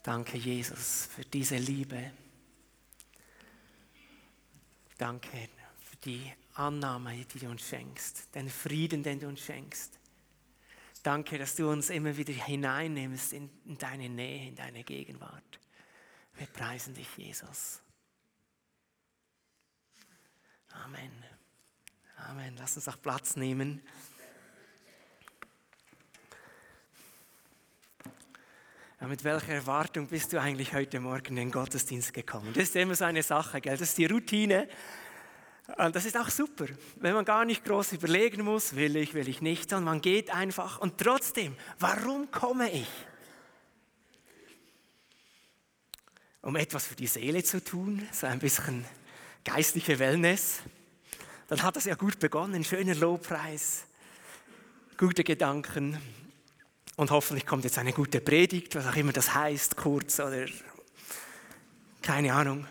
Danke, Jesus, für diese Liebe. Danke für die Annahme, die du uns schenkst, den Frieden, den du uns schenkst. Danke, dass du uns immer wieder hineinnimmst in deine Nähe, in deine Gegenwart. Wir preisen dich, Jesus. Amen. Amen. Lass uns auch Platz nehmen. Ja, mit welcher Erwartung bist du eigentlich heute Morgen in den Gottesdienst gekommen? Das ist immer so eine Sache, gell? Das ist die Routine. Und das ist auch super, wenn man gar nicht groß überlegen muss, will ich nicht, sondern man geht einfach. Und trotzdem, warum komme ich? Um etwas für die Seele zu tun, so ein bisschen geistliche Wellness. Dann hat es ja gut begonnen, schöner Lobpreis, gute Gedanken. Und hoffentlich kommt jetzt eine gute Predigt, was auch immer das heißt, kurz oder keine Ahnung.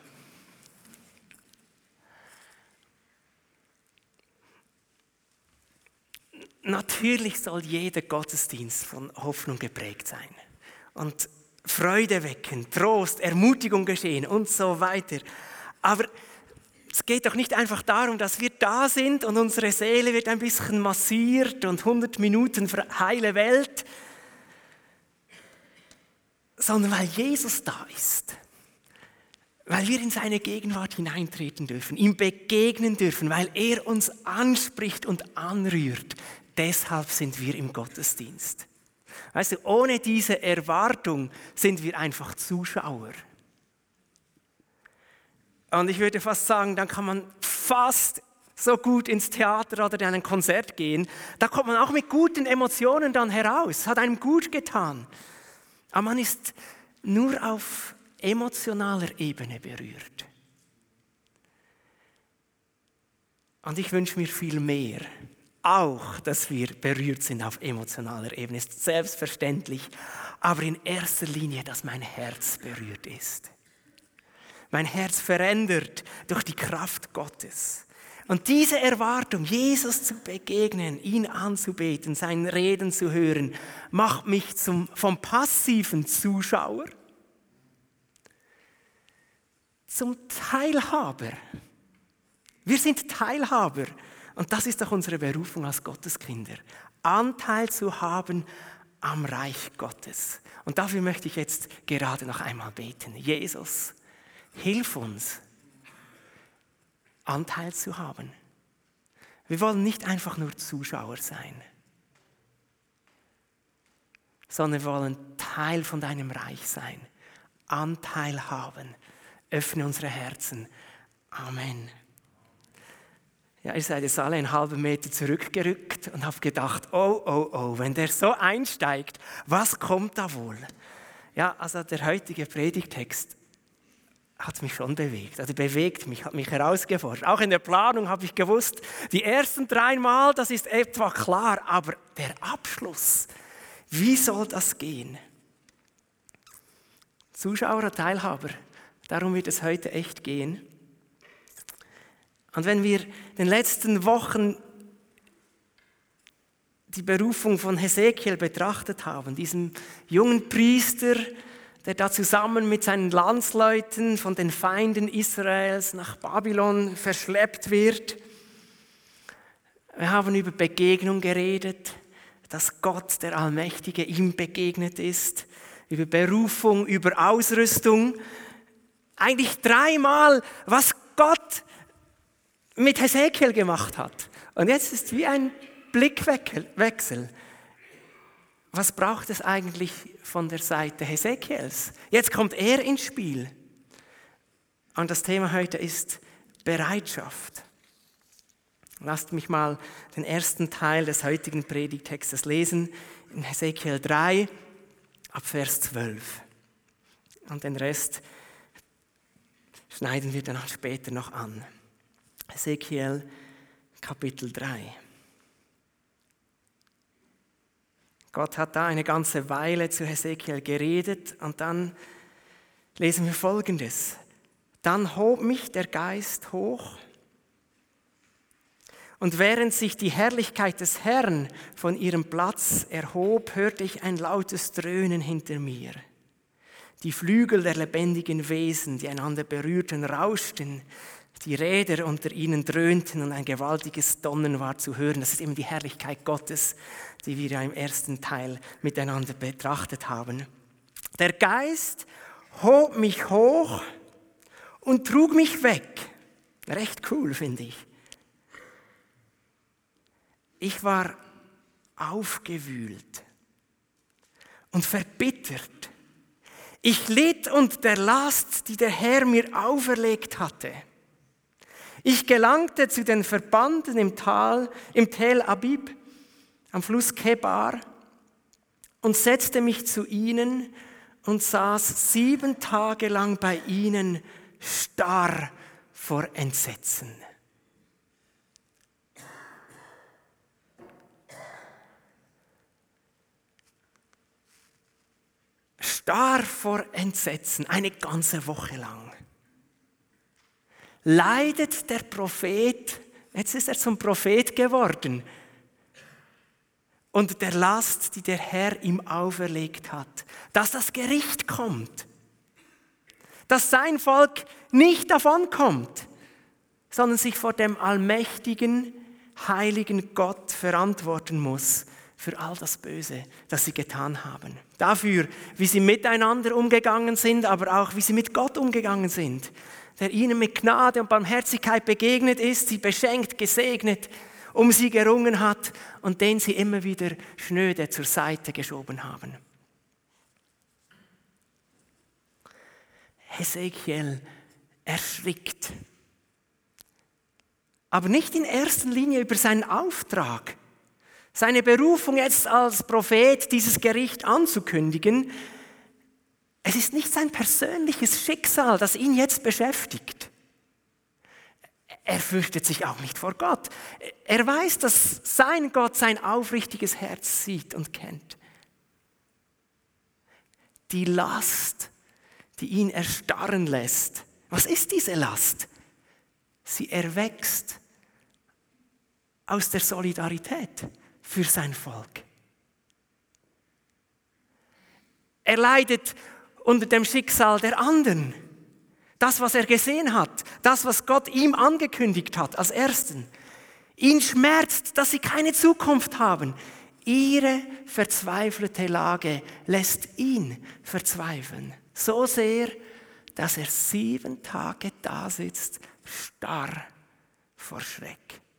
Natürlich soll jeder Gottesdienst von Hoffnung geprägt sein und Freude wecken, Trost, Ermutigung geschehen und so weiter. Aber es geht doch nicht einfach darum, dass wir da sind und unsere Seele wird ein bisschen massiert und 100 Minuten für heile Welt, sondern weil Jesus da ist, weil wir in seine Gegenwart hineintreten dürfen, ihm begegnen dürfen, weil er uns anspricht und anrührt. Deshalb sind wir im Gottesdienst. Weißt du, ohne diese Erwartung sind wir einfach Zuschauer. Und ich würde fast sagen, dann kann man fast so gut ins Theater oder in ein Konzert gehen. Da kommt man auch mit guten Emotionen dann heraus. Hat einem gut getan. Aber man ist nur auf emotionaler Ebene berührt. Und ich wünsche mir viel mehr. Auch, dass wir berührt sind auf emotionaler Ebene, ist selbstverständlich. Aber in erster Linie, dass mein Herz berührt ist. Mein Herz verändert durch die Kraft Gottes. Und diese Erwartung, Jesus zu begegnen, ihn anzubeten, seinen Reden zu hören, macht mich vom passiven Zuschauer zum Teilhaber. Wir sind Teilhaber. Und das ist doch unsere Berufung als Gotteskinder. Anteil zu haben am Reich Gottes. Und dafür möchte ich jetzt gerade noch einmal beten. Jesus, hilf uns, Anteil zu haben. Wir wollen nicht einfach nur Zuschauer sein, sondern wir wollen Teil von deinem Reich sein. Anteil haben. Öffne unsere Herzen. Amen. Ja, ihr seid jetzt alle einen halben Meter zurückgerückt und habt gedacht, oh, wenn der so einsteigt, was kommt da wohl? Ja, also der heutige Predigtext hat mich schon bewegt. Also bewegt mich, hat mich herausgefordert. Auch in der Planung habe ich gewusst, die ersten 3 Mal, das ist etwa klar, aber der Abschluss, wie soll das gehen? Zuschauer, Teilhaber, darum wird es heute echt gehen. Und wenn wir in den letzten Wochen die Berufung von Hesekiel betrachtet haben, diesem jungen Priester, der da zusammen mit seinen Landsleuten von den Feinden Israels nach Babylon verschleppt wird. Wir haben über Begegnung geredet, dass Gott, der Allmächtige, ihm begegnet ist, über Berufung, über Ausrüstung. Eigentlich 3 Mal, was Gott mit Hesekiel gemacht hat. Und jetzt ist wie ein Blickwechsel. Was braucht es eigentlich von der Seite Hesekiels? Jetzt kommt er ins Spiel. Und das Thema heute ist Bereitschaft. Lasst mich mal den ersten Teil des heutigen Predigtextes lesen, in Hesekiel 3, ab Vers 12. Und den Rest schneiden wir dann später noch an. Hesekiel Kapitel 3. Gott hat da eine ganze Weile zu Hesekiel geredet und dann lesen wir Folgendes. Dann hob mich der Geist hoch und während sich die Herrlichkeit des Herrn von ihrem Platz erhob, hörte ich ein lautes Dröhnen hinter mir. Die Flügel der lebendigen Wesen, die einander berührten, rauschten. Die Räder unter ihnen dröhnten und ein gewaltiges Donnern war zu hören. Das ist eben die Herrlichkeit Gottes, die wir ja im ersten Teil miteinander betrachtet haben. Der Geist hob mich hoch und trug mich weg. Recht cool, finde ich. Ich war aufgewühlt und verbittert. Ich litt unter der Last, die der Herr mir auferlegt hatte. Ich gelangte zu den Verbannten im Tel Abib, am Fluss Kebar, und setzte mich zu ihnen und saß 7 Tage lang bei ihnen, starr vor Entsetzen. Starr vor Entsetzen, eine ganze Woche lang. Leidet der Prophet, jetzt ist er zum Prophet geworden, unter der Last, die der Herr ihm auferlegt hat, dass das Gericht kommt, dass sein Volk nicht davonkommt, sondern sich vor dem allmächtigen, heiligen Gott verantworten muss für all das Böse, das sie getan haben. Dafür, wie sie miteinander umgegangen sind, aber auch wie sie mit Gott umgegangen sind, der ihnen mit Gnade und Barmherzigkeit begegnet ist, sie beschenkt, gesegnet, um sie gerungen hat und den sie immer wieder schnöde zur Seite geschoben haben. Hesekiel erschrickt. Aber nicht in erster Linie über seinen Auftrag, seine Berufung jetzt als Prophet, dieses Gericht anzukündigen. Es ist nicht sein persönliches Schicksal, das ihn jetzt beschäftigt. Er fürchtet sich auch nicht vor Gott. Er weiß, dass sein Gott sein aufrichtiges Herz sieht und kennt. Die Last, die ihn erstarren lässt. Was ist diese Last? Sie erwächst aus der Solidarität für sein Volk. Er leidet unter dem Schicksal der anderen. Das, was er gesehen hat, das, was Gott ihm angekündigt hat als Ersten. Ihn schmerzt, dass sie keine Zukunft haben. Ihre verzweifelte Lage lässt ihn verzweifeln. So sehr, dass er 7 Tage da sitzt, starr vor Schreck.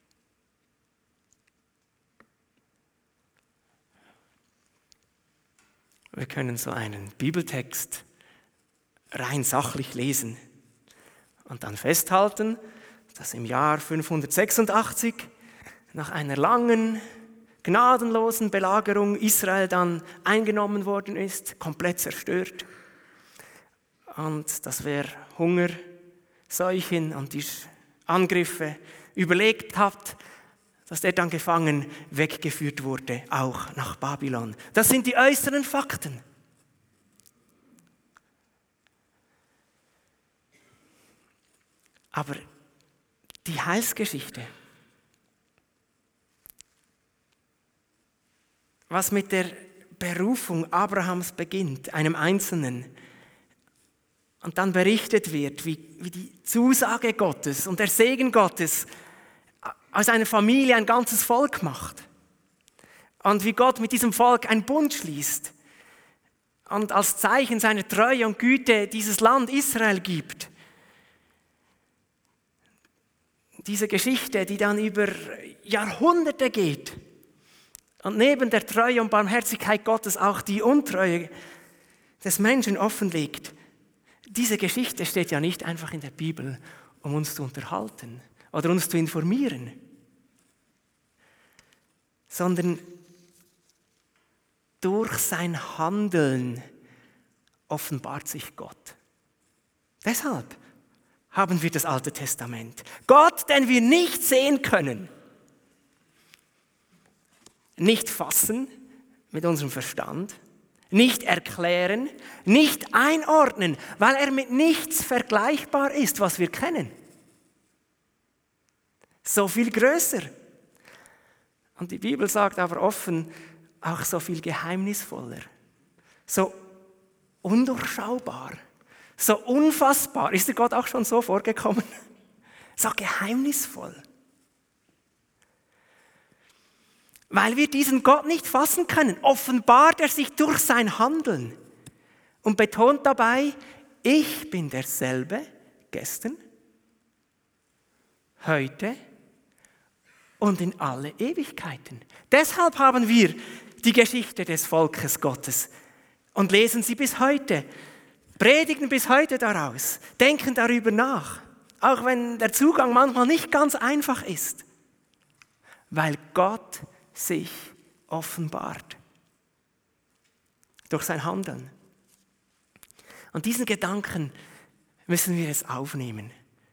Wir können so einen Bibeltext rein sachlich lesen und dann festhalten, dass im Jahr 586 nach einer langen, gnadenlosen Belagerung Israel dann eingenommen worden ist, komplett zerstört. Und dass wer Hunger, Seuchen und die Angriffe überlebt hat, dass der dann gefangen weggeführt wurde, auch nach Babylon. Das sind die äußeren Fakten. Aber die Heilsgeschichte, was mit der Berufung Abrahams beginnt, einem Einzelnen, und dann berichtet wird, wie die Zusage Gottes und der Segen Gottes aus einer Familie ein ganzes Volk macht. Und wie Gott mit diesem Volk einen Bund schließt und als Zeichen seiner Treue und Güte dieses Land Israel gibt. Diese Geschichte, die dann über Jahrhunderte geht und neben der Treue und Barmherzigkeit Gottes auch die Untreue des Menschen offenlegt. Diese Geschichte steht ja nicht einfach in der Bibel, um uns zu unterhalten oder uns zu informieren, sondern durch sein Handeln offenbart sich Gott. Deshalb haben wir das Alte Testament. Gott, den wir nicht sehen können, nicht fassen mit unserem Verstand, nicht erklären, nicht einordnen, weil er mit nichts vergleichbar ist, was wir kennen. So viel größer. Und die Bibel sagt aber offen, auch so viel geheimnisvoller. So undurchschaubar, so unfassbar. Ist dir Gott auch schon so vorgekommen? So geheimnisvoll. Weil wir diesen Gott nicht fassen können, offenbart er sich durch sein Handeln und betont dabei, ich bin derselbe gestern, heute und in alle Ewigkeiten. Deshalb haben wir die Geschichte des Volkes Gottes und lesen sie bis heute, predigen bis heute daraus, denken darüber nach, auch wenn der Zugang manchmal nicht ganz einfach ist, weil Gott sich offenbart durch sein Handeln. Und diesen Gedanken müssen wir jetzt aufnehmen.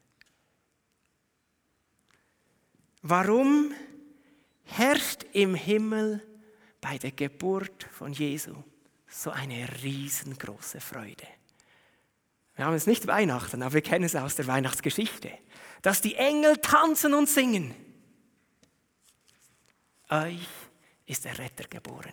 Warum herrscht im Himmel bei der Geburt von Jesu so eine riesengroße Freude? Wir haben jetzt nicht Weihnachten, aber wir kennen es aus der Weihnachtsgeschichte, dass die Engel tanzen und singen. Euch ist der Retter geboren.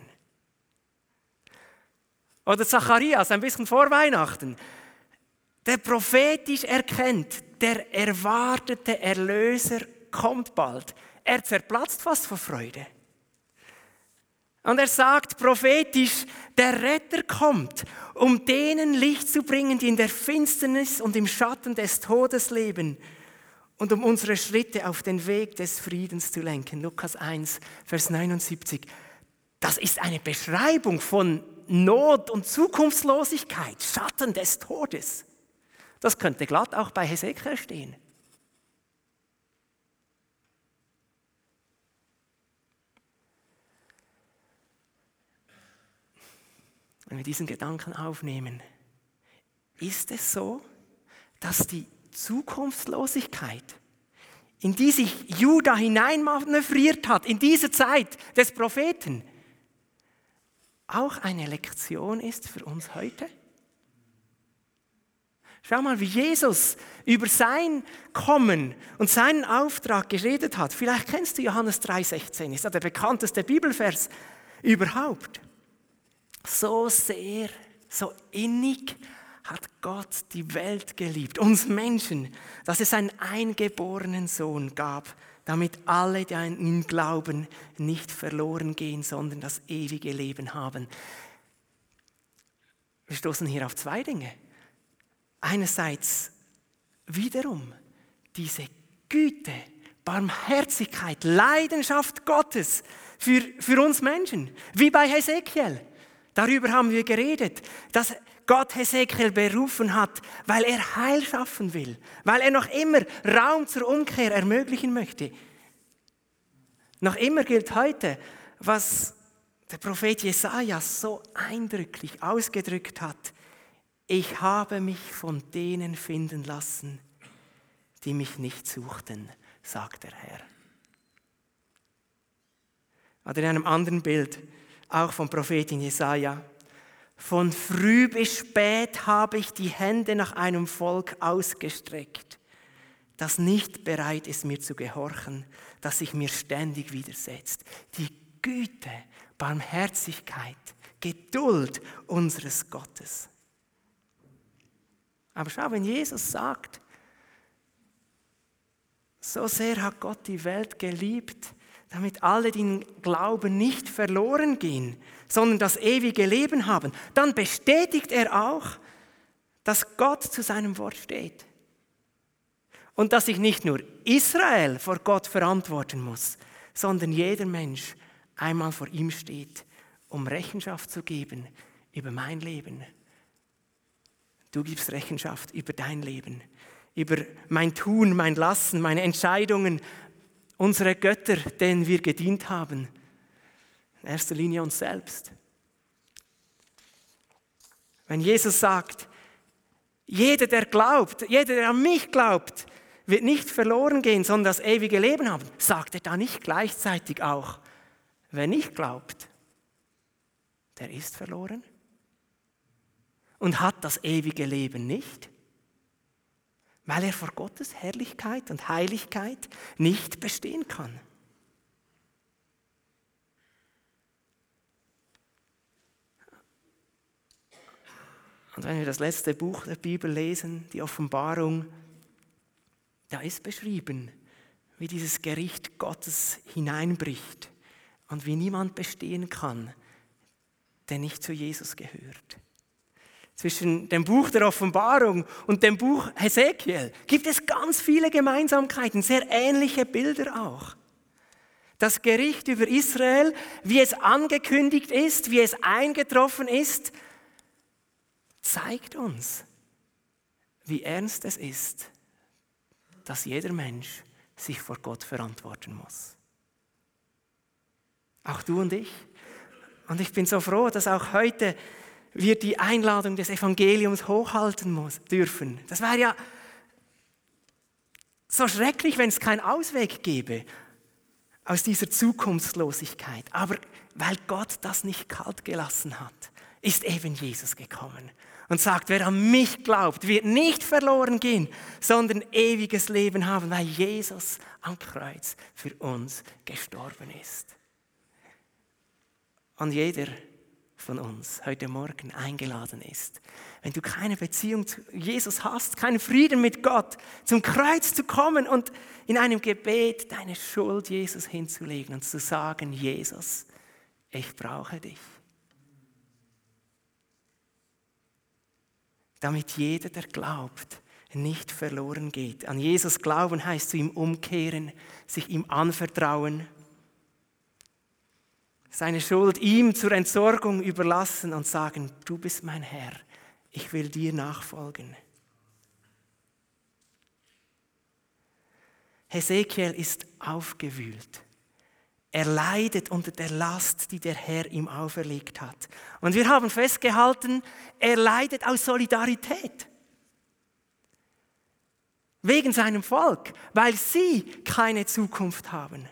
Oder Zacharias, ein bisschen vor Weihnachten, der prophetisch erkennt, der erwartete Erlöser kommt bald. Er zerplatzt fast vor Freude. Und er sagt prophetisch, der Retter kommt, um denen Licht zu bringen, die in der Finsternis und im Schatten des Todes leben und um unsere Schritte auf den Weg des Friedens zu lenken. Lukas 1, Vers 79. Das ist eine Beschreibung von Not und Zukunftslosigkeit, Schatten des Todes. Das könnte glatt auch bei Hesekiel stehen. Wenn wir diesen Gedanken aufnehmen, ist es so, dass die Zukunftslosigkeit, in die sich Juda hineinmanövriert hat, in dieser Zeit des Propheten, auch eine Lektion ist für uns heute? Schau mal, wie Jesus über sein Kommen und seinen Auftrag geredet hat. Vielleicht kennst du Johannes 3,16, ist ja der bekannteste Bibelvers überhaupt. So sehr, so innig hat Gott die Welt geliebt, uns Menschen, dass es einen eingeborenen Sohn gab, damit alle, die an ihn glauben, nicht verloren gehen, sondern das ewige Leben haben. Wir stoßen hier auf zwei Dinge. Einerseits wiederum diese Güte, Barmherzigkeit, Leidenschaft Gottes für uns Menschen, wie bei Hesekiel. Darüber haben wir geredet, dass Gott Hesekiel berufen hat, weil er Heil schaffen will, weil er noch immer Raum zur Umkehr ermöglichen möchte. Noch immer gilt heute, was der Prophet Jesaja so eindrücklich ausgedrückt hat: Ich habe mich von denen finden lassen, die mich nicht suchten, sagt der Herr. Oder in einem anderen Bild, auch vom Propheten Jesaja: Von früh bis spät habe ich die Hände nach einem Volk ausgestreckt, das nicht bereit ist, mir zu gehorchen, das sich mir ständig widersetzt. Die Güte, Barmherzigkeit, Geduld unseres Gottes. Aber schau, wenn Jesus sagt, so sehr hat Gott die Welt geliebt, damit alle, die ihn glauben, nicht verloren gehen, sondern das ewige Leben haben, dann bestätigt er auch, dass Gott zu seinem Wort steht. Und dass sich nicht nur Israel vor Gott verantworten muss, sondern jeder Mensch einmal vor ihm steht, um Rechenschaft zu geben über mein Leben. Du gibst Rechenschaft über dein Leben, über mein Tun, mein Lassen, meine Entscheidungen, unsere Götter, denen wir gedient haben. In erster Linie uns selbst. Wenn Jesus sagt, jeder, der glaubt, jeder, der an mich glaubt, wird nicht verloren gehen, sondern das ewige Leben haben, sagt er da nicht gleichzeitig auch, wer nicht glaubt, der ist verloren und hat das ewige Leben nicht, weil er vor Gottes Herrlichkeit und Heiligkeit nicht bestehen kann. Und wenn wir das letzte Buch der Bibel lesen, die Offenbarung, da ist beschrieben, wie dieses Gericht Gottes hineinbricht und wie niemand bestehen kann, der nicht zu Jesus gehört. Zwischen dem Buch der Offenbarung und dem Buch Hesekiel gibt es ganz viele Gemeinsamkeiten, sehr ähnliche Bilder auch. Das Gericht über Israel, wie es angekündigt ist, wie es eingetroffen ist, zeigt uns, wie ernst es ist, dass jeder Mensch sich vor Gott verantworten muss. Auch du und ich. Und ich bin so froh, dass auch heute wir die Einladung des Evangeliums hochhalten dürfen. Das wäre ja so schrecklich, wenn es keinen Ausweg gäbe aus dieser Zukunftslosigkeit. Aber weil Gott das nicht kalt gelassen hat, ist eben Jesus gekommen und sagt, wer an mich glaubt, wird nicht verloren gehen, sondern ewiges Leben haben, weil Jesus am Kreuz für uns gestorben ist. Und jeder von uns heute Morgen eingeladen ist, wenn du keine Beziehung zu Jesus hast, keinen Frieden mit Gott, zum Kreuz zu kommen und in einem Gebet deine Schuld Jesus hinzulegen und zu sagen, Jesus, ich brauche dich. Damit jeder, der glaubt, nicht verloren geht. An Jesus glauben heißt zu ihm umkehren, sich ihm anvertrauen, seine Schuld ihm zur Entsorgung überlassen und sagen, du bist mein Herr, ich will dir nachfolgen. Hesekiel ist aufgewühlt. Er leidet unter der Last, die der Herr ihm auferlegt hat. Und wir haben festgehalten, er leidet aus Solidarität. Wegen seinem Volk, weil sie keine Zukunft haben.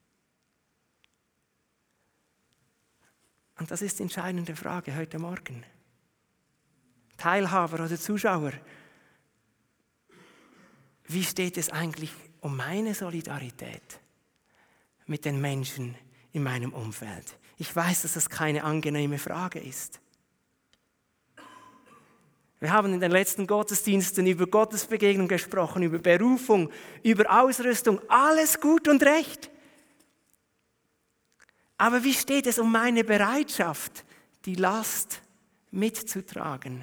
Und das ist die entscheidende Frage heute Morgen. Teilhaber oder Zuschauer, wie steht es eigentlich um meine Solidarität mit den Menschen in meinem Umfeld? Ich weiß, dass das keine angenehme Frage ist. Wir haben in den letzten Gottesdiensten über Gottesbegegnung gesprochen, über Berufung, über Ausrüstung, alles gut und recht. Aber wie steht es um meine Bereitschaft, die Last mitzutragen?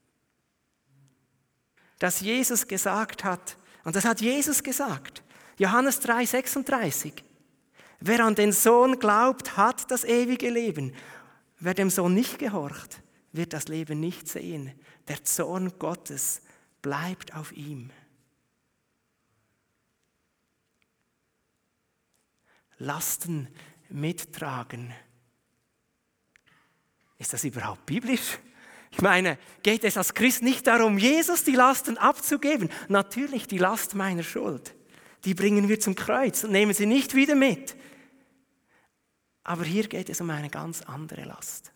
Dass Jesus gesagt hat, und das hat Jesus gesagt, Johannes 3,36, wer an den Sohn glaubt, hat das ewige Leben. Wer dem Sohn nicht gehorcht, wird das Leben nicht sehen. Der Zorn Gottes bleibt auf ihm. Lasten mittragen. Ist das überhaupt biblisch? Ich meine, geht es als Christ nicht darum, Jesus die Lasten abzugeben? Natürlich die Last meiner Schuld. Die bringen wir zum Kreuz und nehmen sie nicht wieder mit. Aber hier geht es um eine ganz andere Last.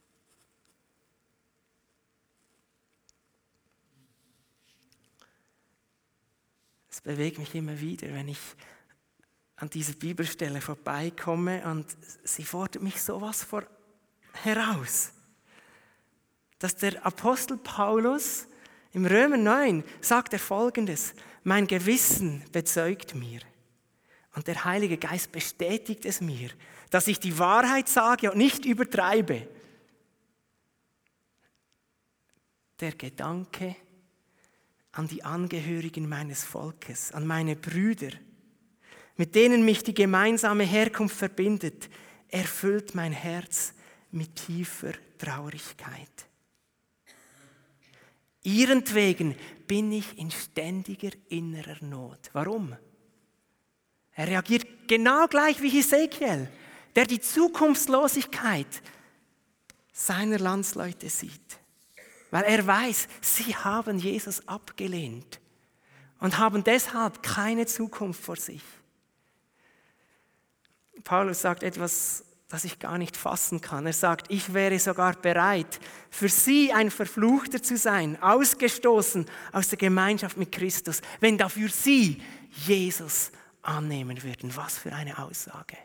Es bewegt mich immer wieder, wenn ich an dieser Bibelstelle vorbeikomme und sie fordert mich sowas heraus. Dass der Apostel Paulus im Römer 9 sagt er Folgendes: Mein Gewissen bezeugt mir und der Heilige Geist bestätigt es mir, dass ich die Wahrheit sage und nicht übertreibe. Der Gedanke an die Angehörigen meines Volkes, an meine Brüder, mit denen mich die gemeinsame Herkunft verbindet, erfüllt mein Herz mit tiefer Traurigkeit. Ihretwegen bin ich in ständiger innerer Not. Warum? Er reagiert genau gleich wie Hesekiel, der die Zukunftslosigkeit seiner Landsleute sieht. Weil er weiß, sie haben Jesus abgelehnt und haben deshalb keine Zukunft vor sich. Paulus sagt etwas, das ich gar nicht fassen kann. Er sagt, ich wäre sogar bereit, für sie ein Verfluchter zu sein, ausgestoßen aus der Gemeinschaft mit Christus, wenn dafür sie Jesus annehmen würden. Was für eine Aussage.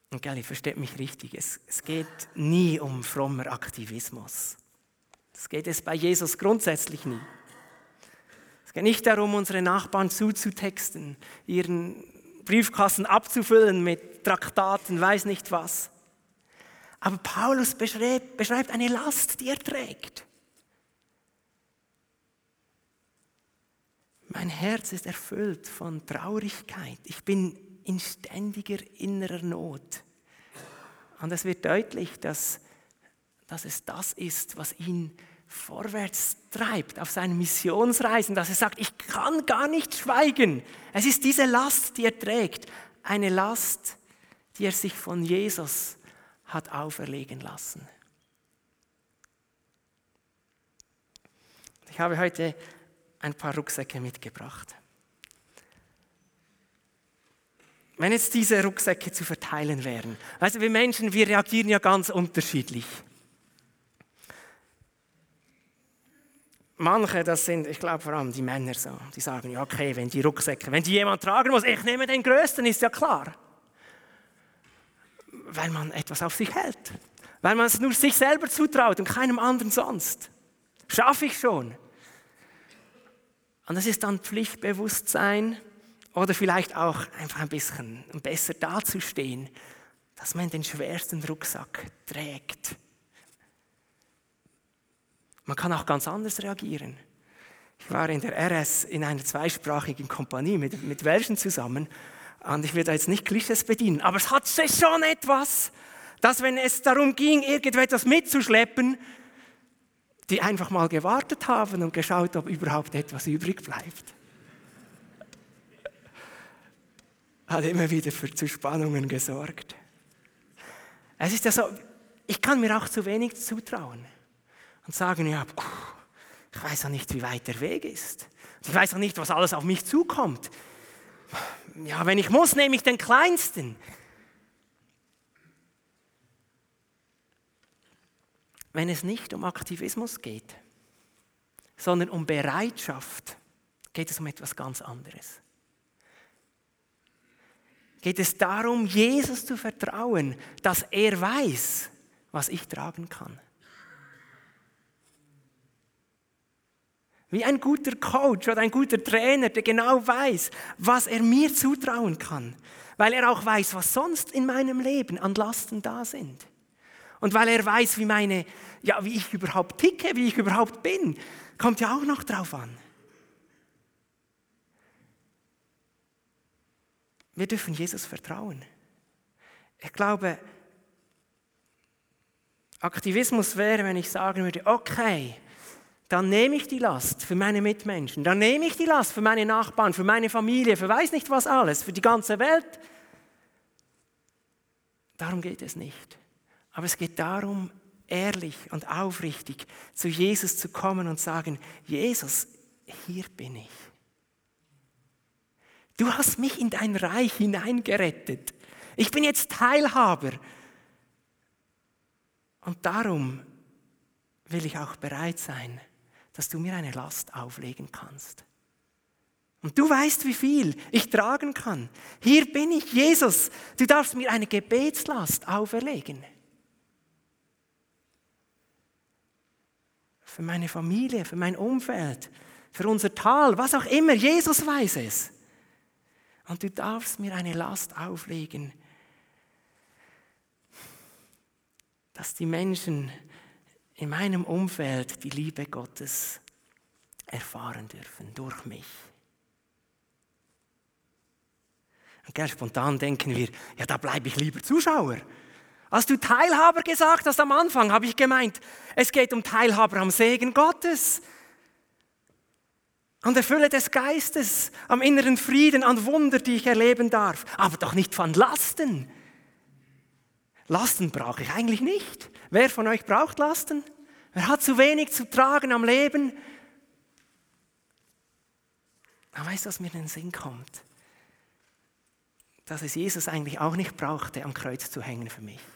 Und gell, versteht mich richtig, es geht nie um frommer Aktivismus. Das geht es bei Jesus grundsätzlich nie. Es geht nicht darum, unsere Nachbarn zuzutexten, ihren Briefkasten abzufüllen mit Traktaten, weiß nicht was. Aber Paulus beschreibt eine Last, die er trägt. Mein Herz ist erfüllt von Traurigkeit. Ich bin in ständiger innerer Not. Und es wird deutlich, dass es das ist, was ihn vorwärts treibt auf seinen Missionsreisen, dass er sagt, ich kann gar nicht schweigen. Es ist diese Last, die er trägt, eine Last, die er sich von Jesus hat auferlegen lassen. Ich habe heute ein paar Rucksäcke mitgebracht. Wenn jetzt diese Rucksäcke zu verteilen wären, weißt du, wir Menschen, wir reagieren ja ganz unterschiedlich. Manche, das sind, ich glaube vor allem die Männer so, die sagen, ja okay, wenn die jemand tragen muss, ich nehme den Größten, ist ja klar. Weil man etwas auf sich hält. Weil man es nur sich selber zutraut und keinem anderen sonst. Schaffe ich schon. Und das ist dann Pflichtbewusstsein oder vielleicht auch einfach ein bisschen besser dazustehen, dass man den schwersten Rucksack trägt. Man kann auch ganz anders reagieren. Ich war in der RS in einer zweisprachigen Kompanie mit Welschen zusammen und ich will da jetzt nicht Klischees bedienen, aber es hat schon etwas, dass wenn es darum ging, irgendetwas mitzuschleppen, die einfach mal gewartet haben und geschaut, ob überhaupt etwas übrig bleibt. Hat immer wieder zu Spannungen gesorgt. Es ist ja so, ich kann mir auch zu wenig zutrauen und sagen, ja, ich weiß ja nicht, wie weit der Weg ist. Ich weiß auch nicht, was alles auf mich zukommt. Ja, wenn ich muss, nehme ich den Kleinsten. Wenn es nicht um Aktivismus geht, sondern um Bereitschaft, geht es um etwas ganz anderes. Geht es darum, Jesus zu vertrauen, dass er weiß, was ich tragen kann. Wie ein guter Coach oder ein guter Trainer, der genau weiß, was er mir zutrauen kann. Weil er auch weiß, was sonst in meinem Leben an Lasten da sind. Und weil er weiß, wie ich überhaupt ticke, wie ich überhaupt bin, kommt ja auch noch drauf an. Wir dürfen Jesus vertrauen. Ich glaube, Aktivismus wäre, wenn ich sagen würde, okay, dann nehme ich die Last für meine Mitmenschen, dann nehme ich die Last für meine Nachbarn, für meine Familie, für weiß nicht was alles, für die ganze Welt. Darum geht es nicht. Aber es geht darum, ehrlich und aufrichtig zu Jesus zu kommen und sagen, Jesus, hier bin ich. Du hast mich in dein Reich hineingerettet. Ich bin jetzt Teilhaber. Und darum will ich auch bereit sein, dass du mir eine Last auflegen kannst. Und du weißt, wie viel ich tragen kann. Hier bin ich, Jesus. Du darfst mir eine Gebetslast auferlegen. Für meine Familie, für mein Umfeld, für unser Tal, was auch immer. Jesus weiß es. Und du darfst mir eine Last auflegen, dass die Menschen in meinem Umfeld die Liebe Gottes erfahren dürfen, durch mich. Und ganz spontan denken wir, ja, da bleibe ich lieber Zuschauer. Als du Teilhaber gesagt hast am Anfang, habe ich gemeint, es geht um Teilhaber am Segen Gottes. An der Fülle des Geistes, am inneren Frieden, an Wunder, die ich erleben darf. Aber doch nicht von Lasten. Lasten brauche ich eigentlich nicht. Wer von euch braucht Lasten? Wer hat zu wenig zu tragen am Leben? Aber weißt du, was mir in den Sinn kommt? Dass es Jesus eigentlich auch nicht brauchte, am Kreuz zu hängen für mich.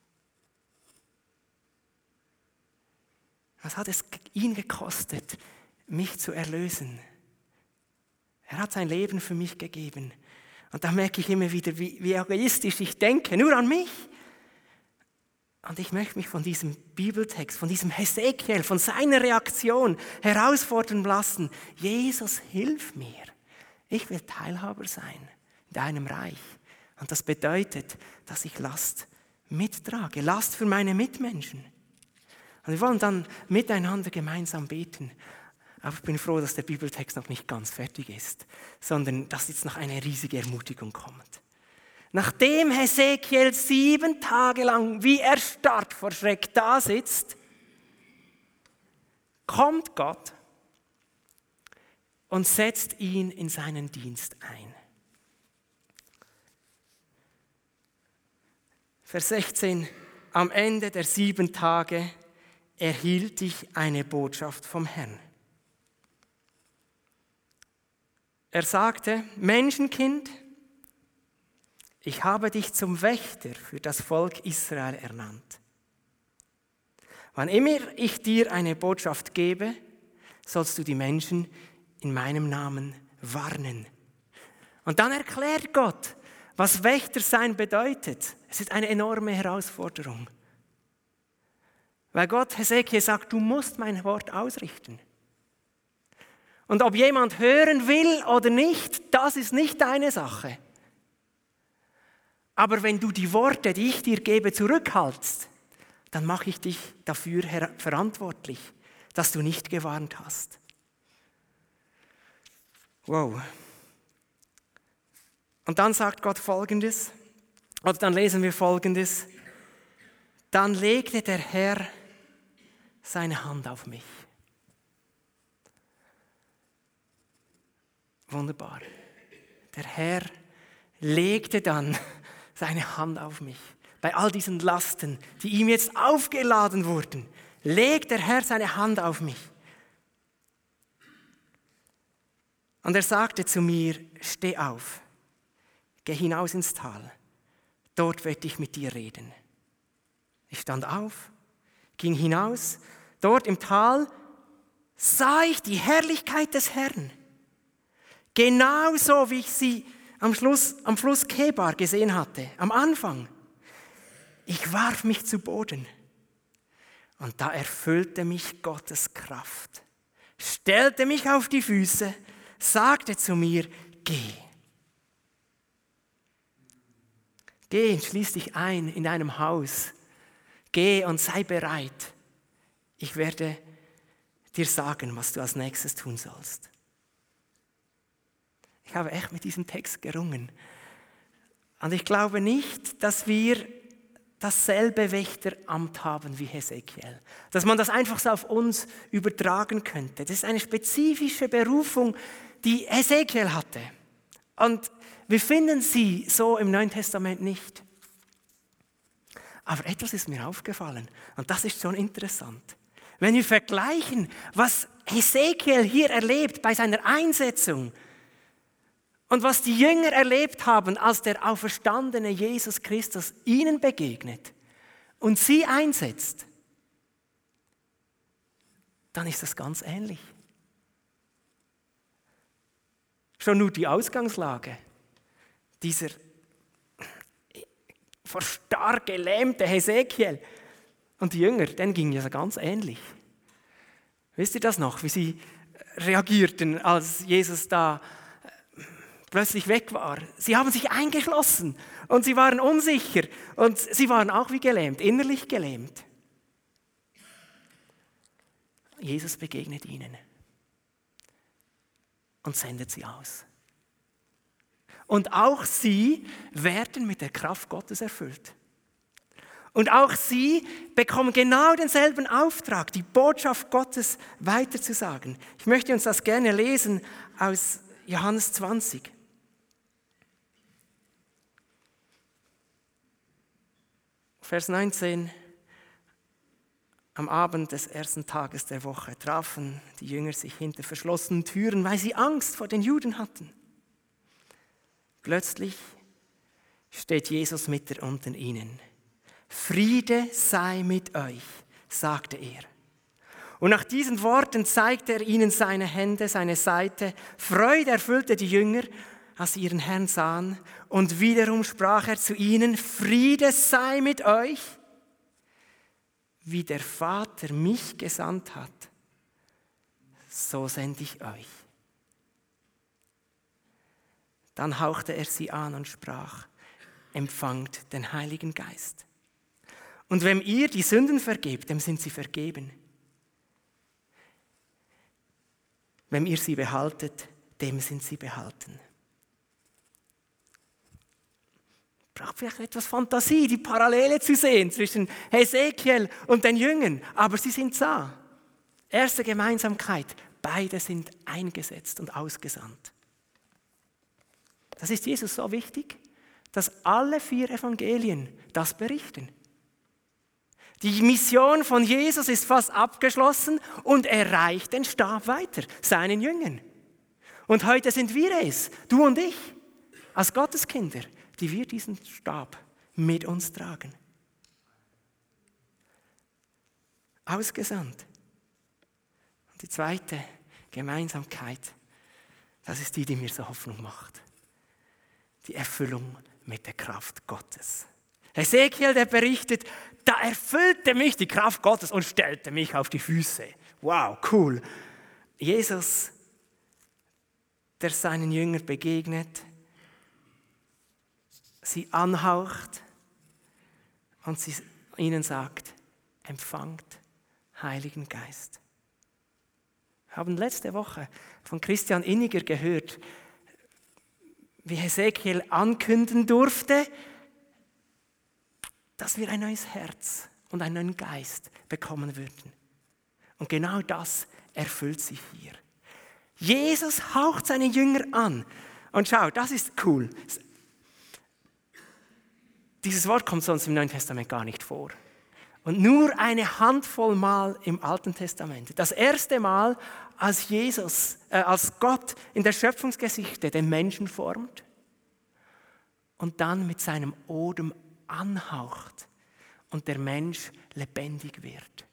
Was hat es ihn gekostet, mich zu erlösen? Er hat sein Leben für mich gegeben. Und da merke ich immer wieder, wie egoistisch ich denke, nur an mich. Und ich möchte mich von diesem Bibeltext, von diesem Hesekiel, von seiner Reaktion herausfordern lassen. Jesus, hilf mir. Ich will Teilhaber sein in deinem Reich. Und das bedeutet, dass ich Last mittrage, Last für meine Mitmenschen. Und wir wollen dann miteinander gemeinsam beten. Aber ich bin froh, dass der Bibeltext noch nicht ganz fertig ist, sondern dass jetzt noch eine riesige Ermutigung kommt. Nachdem Hesekiel 7 Tage lang wie erstarrt vor Schreck da sitzt, kommt Gott und setzt ihn in seinen Dienst ein. Vers 16, am Ende der 7 Tage erhielt ich eine Botschaft vom Herrn. Er sagte, Menschenkind, ich habe dich zum Wächter für das Volk Israel ernannt. Wann immer ich dir eine Botschaft gebe, sollst du die Menschen in meinem Namen warnen. Und dann erklärt Gott, was Wächter sein bedeutet. Es ist eine enorme Herausforderung. Weil Gott Hesekiel sagt, du musst mein Wort ausrichten. Und ob jemand hören will oder nicht, das ist nicht deine Sache. Aber wenn du die Worte, die ich dir gebe, zurückhaltst, dann mache ich dich dafür verantwortlich, dass du nicht gewarnt hast. Wow. Und dann sagt Gott Folgendes, oder dann lesen wir Folgendes. Dann legte der Herr seine Hand auf mich. Wunderbar. Der Herr legte dann seine Hand auf mich. Bei all diesen Lasten, die ihm jetzt aufgeladen wurden, legt der Herr seine Hand auf mich. Und er sagte zu mir, steh auf, geh hinaus ins Tal, dort werde ich mit dir reden. Ich stand auf, ging hinaus, dort im Tal sah ich die Herrlichkeit des Herrn. Genauso wie ich sie am Fluss Kebar gesehen hatte, am Anfang. Ich warf mich zu Boden und da erfüllte mich Gottes Kraft, stellte mich auf die Füße, sagte zu mir, geh. Geh und schließ dich ein in deinem Haus. Geh und sei bereit. Ich werde dir sagen, was du als nächstes tun sollst. Ich habe echt mit diesem Text gerungen. Und ich glaube nicht, dass wir dasselbe Wächteramt haben wie Hesekiel. Dass man das einfach so auf uns übertragen könnte. Das ist eine spezifische Berufung, die Hesekiel hatte. Und wir finden sie so im Neuen Testament nicht. Aber etwas ist mir aufgefallen und das ist schon interessant. Wenn wir vergleichen, was Hesekiel hier erlebt bei seiner Einsetzung und was die Jünger erlebt haben, als der auferstandene Jesus Christus ihnen begegnet und sie einsetzt, dann ist das ganz ähnlich. Schon nur die Ausgangslage. Dieser vor stark gelähmte Hesekiel und die Jünger, denen ging ja ganz ähnlich. Wisst ihr das noch, wie sie reagierten, als Jesus da plötzlich weg war? Sie haben sich eingeschlossen und sie waren unsicher und sie waren auch wie gelähmt, innerlich gelähmt. Jesus begegnet ihnen und sendet sie aus. Und auch sie werden mit der Kraft Gottes erfüllt. Und auch sie bekommen genau denselben Auftrag, die Botschaft Gottes weiterzusagen. Ich möchte uns das gerne lesen aus Johannes 20. Vers 19. Am Abend des ersten Tages der Woche trafen die Jünger sich hinter verschlossenen Türen, weil sie Angst vor den Juden hatten. Plötzlich steht Jesus mitten unter ihnen. Friede sei mit euch, sagte er. Und nach diesen Worten zeigte er ihnen seine Hände, seine Seite. Freude erfüllte die Jünger als sie ihren Herrn sahen. Und wiederum sprach er zu ihnen, Friede sei mit euch, wie der Vater mich gesandt hat, so sende ich euch. Dann hauchte er sie an und sprach, empfangt den Heiligen Geist. Und wem ihr die Sünden vergebt, dem sind sie vergeben. Wem ihr sie behaltet, dem sind sie behalten. Braucht vielleicht etwas Fantasie, die Parallele zu sehen zwischen Hesekiel und den Jüngern, aber sie sind da. Erste Gemeinsamkeit, beide sind eingesetzt und ausgesandt. Das ist Jesus so wichtig, dass alle 4 Evangelien das berichten. Die Mission von Jesus ist fast abgeschlossen und er reicht den Stab weiter, seinen Jüngern. Und heute sind wir es, du und ich, als Gotteskinder, die wir diesen Stab mit uns tragen. Ausgesandt. Und die zweite Gemeinsamkeit, das ist die mir so Hoffnung macht. Die Erfüllung mit der Kraft Gottes. Hesekiel, der berichtet, da erfüllte mich die Kraft Gottes und stellte mich auf die Füße. Wow, cool. Jesus, der seinen Jüngern begegnet, sie anhaucht und sie ihnen sagt, empfangt Heiligen Geist. Wir haben letzte Woche von Christian Inniger gehört, wie Hesekiel ankündigen durfte, dass wir ein neues Herz und einen neuen Geist bekommen würden. Und genau das erfüllt sich hier. Jesus haucht seine Jünger an. Und schau, das ist cool. Dieses Wort kommt sonst im Neuen Testament gar nicht vor. Und nur eine Handvoll Mal im Alten Testament. Das erste Mal, als Gott in der Schöpfungsgeschichte den Menschen formt und dann mit seinem Odem anhaucht und der Mensch lebendig wird.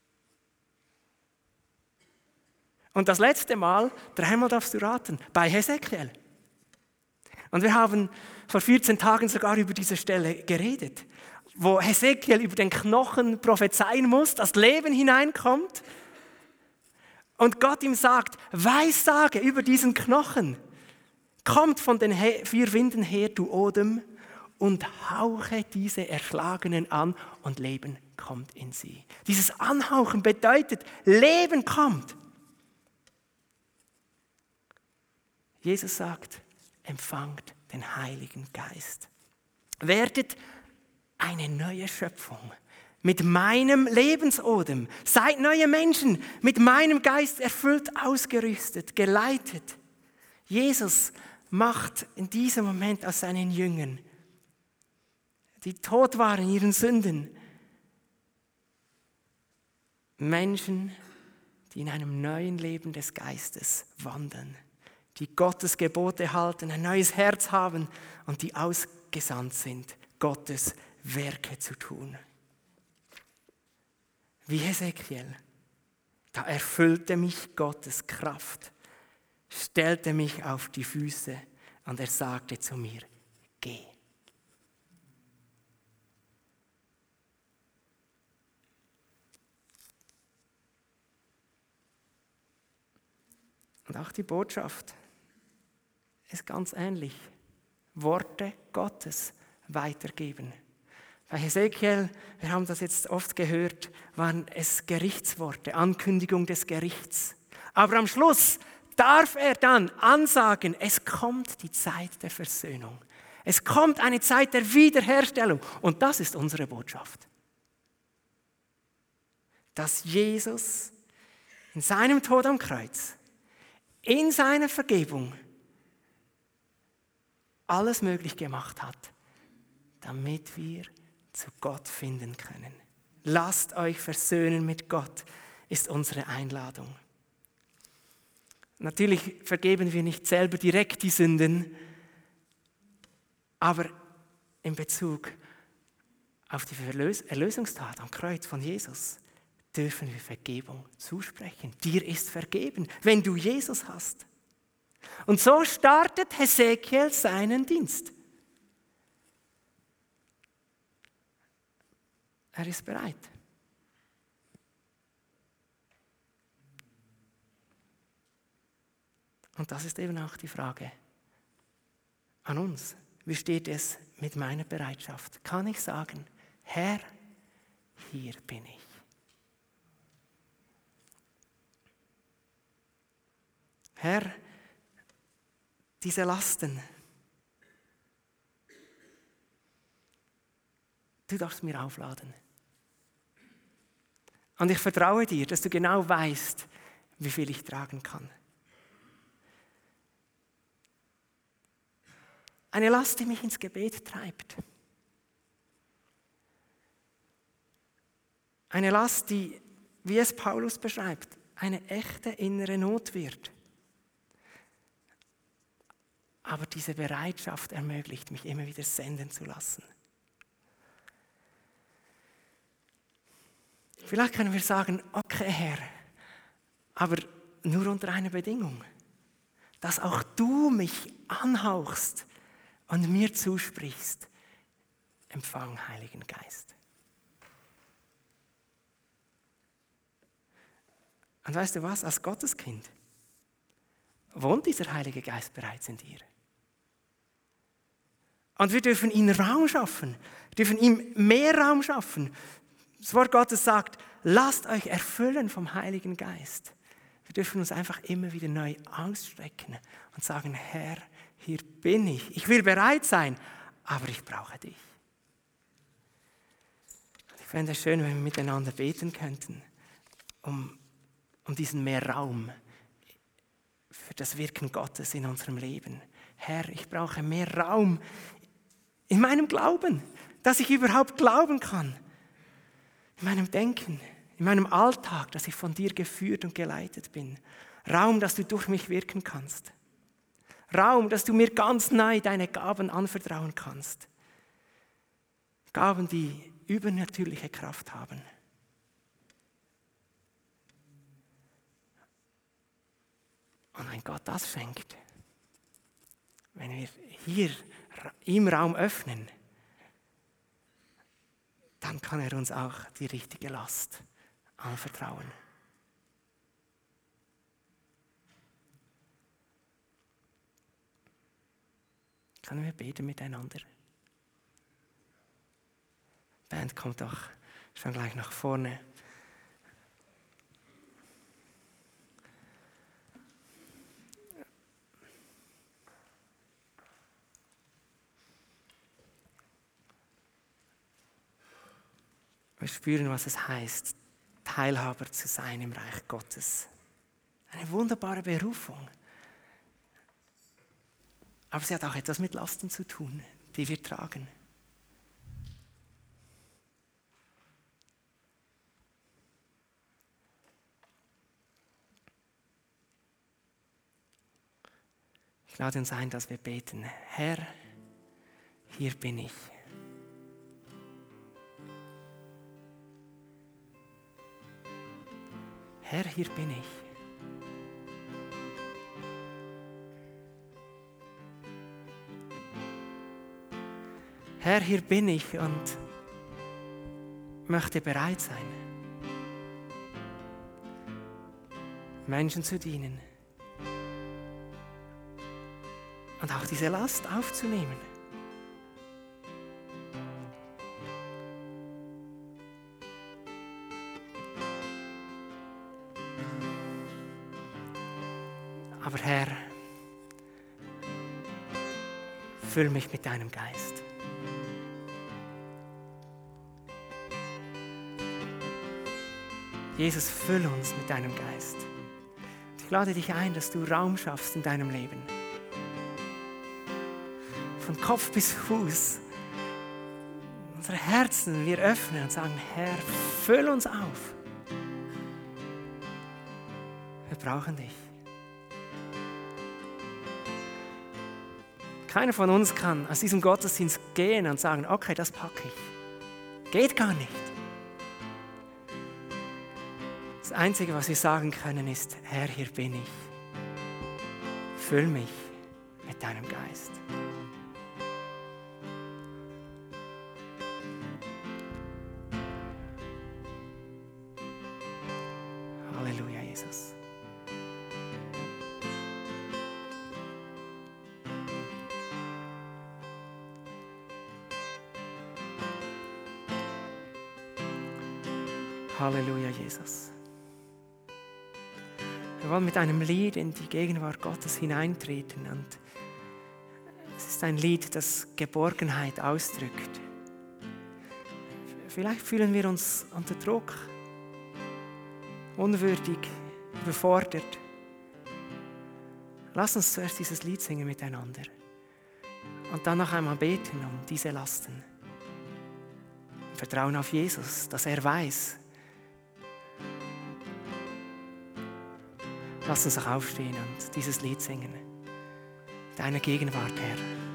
Und das letzte Mal, 3-mal darfst du raten, bei Hesekiel. Und wir haben vor 14 Tagen sogar über diese Stelle geredet, wo Hesekiel über den Knochen prophezeien muss, das Leben hineinkommt und Gott ihm sagt, Weissage über diesen Knochen, kommt von den 4 Winden her, du Odem, und hauche diese Erschlagenen an und Leben kommt in sie. Dieses Anhauchen bedeutet, Leben kommt. Jesus sagt, empfangt den Heiligen Geist. Werdet eine neue Schöpfung mit meinem Lebensodem. Seid neue Menschen, mit meinem Geist erfüllt, ausgerüstet, geleitet. Jesus macht in diesem Moment aus seinen Jüngern, die tot waren in ihren Sünden, Menschen, die in einem neuen Leben des Geistes wandeln, die Gottes Gebote halten, ein neues Herz haben und die ausgesandt sind, Gottes Werke zu tun. Wie Hesekiel, da erfüllte mich Gottes Kraft, stellte mich auf die Füße und er sagte zu mir, geh. Und auch die Botschaft ist ganz ähnlich. Worte Gottes weitergeben. Bei Hesekiel, wir haben das jetzt oft gehört, waren es Gerichtsworte, Ankündigung des Gerichts. Aber am Schluss darf er dann ansagen, es kommt die Zeit der Versöhnung. Es kommt eine Zeit der Wiederherstellung. Und das ist unsere Botschaft. Dass Jesus in seinem Tod am Kreuz, in seiner Vergebung alles möglich gemacht hat, damit wir zu Gott finden können. Lasst euch versöhnen mit Gott, ist unsere Einladung. Natürlich vergeben wir nicht selber direkt die Sünden, aber in Bezug auf die Erlösungstat am Kreuz von Jesus dürfen wir Vergebung zusprechen. Dir ist vergeben, wenn du Jesus hast. Und so startet Hesekiel seinen Dienst. Er ist bereit. Und das ist eben auch die Frage an uns. Wie steht es mit meiner Bereitschaft? Kann ich sagen, Herr, hier bin ich. Herr, diese Lasten, du darfst mir aufladen. Und ich vertraue dir, dass du genau weißt, wie viel ich tragen kann. Eine Last, die mich ins Gebet treibt. Eine Last, die, wie es Paulus beschreibt, eine echte innere Not wird. Aber diese Bereitschaft ermöglicht, mich immer wieder senden zu lassen. Vielleicht können wir sagen, okay Herr, aber nur unter einer Bedingung, dass auch du mich anhauchst und mir zusprichst, empfang Heiligen Geist. Und weißt du was, als Gotteskind wohnt dieser Heilige Geist bereits in dir. Und wir dürfen ihm Raum schaffen, dürfen ihm mehr Raum schaffen. Das Wort Gottes sagt, lasst euch erfüllen vom Heiligen Geist. Wir dürfen uns einfach immer wieder neu ausstrecken und sagen, Herr, hier bin ich. Ich will bereit sein, aber ich brauche dich. Ich fände es schön, wenn wir miteinander beten könnten, um diesen mehr Raum für das Wirken Gottes in unserem Leben. Herr, ich brauche mehr Raum in meinem Glauben, dass ich überhaupt glauben kann. In meinem Denken, in meinem Alltag, dass ich von dir geführt und geleitet bin. Raum, dass du durch mich wirken kannst. Raum, dass du mir ganz neu deine Gaben anvertrauen kannst. Gaben, die übernatürliche Kraft haben. Und wenn Gott das schenkt, wenn wir hier ihm Raum öffnen, dann kann er uns auch die richtige Last anvertrauen. Können wir beten miteinander? Die Band kommt doch schon gleich nach vorne. Wir spüren, was es heißt, Teilhaber zu sein im Reich Gottes. Eine wunderbare Berufung. Aber sie hat auch etwas mit Lasten zu tun, die wir tragen. Ich lade uns ein, dass wir beten. Herr, hier bin ich. Herr, hier bin ich. Herr, hier bin ich und möchte bereit sein, Menschen zu dienen und auch diese Last aufzunehmen. Aber Herr, füll mich mit deinem Geist. Jesus, füll uns mit deinem Geist. Ich lade dich ein, dass du Raum schaffst in deinem Leben. Von Kopf bis Fuß. Unsere Herzen wir öffnen und sagen, Herr, füll uns auf. Wir brauchen dich. Keiner von uns kann aus diesem Gottesdienst gehen und sagen, okay, das packe ich. Geht gar nicht. Das Einzige, was wir sagen können, ist, Herr, hier bin ich. Füll mich mit deinem Geist. Halleluja, Jesus. Halleluja, Jesus. Wir wollen mit einem Lied in die Gegenwart Gottes hineintreten und es ist ein Lied, das Geborgenheit ausdrückt. Vielleicht fühlen wir uns unter Druck, unwürdig, überfordert. Lass uns zuerst dieses Lied singen miteinander und dann noch einmal beten um diese Lasten. Vertrauen auf Jesus, dass er weiß. Lass uns auch aufstehen und dieses Lied singen. Deine Gegenwart, Herr.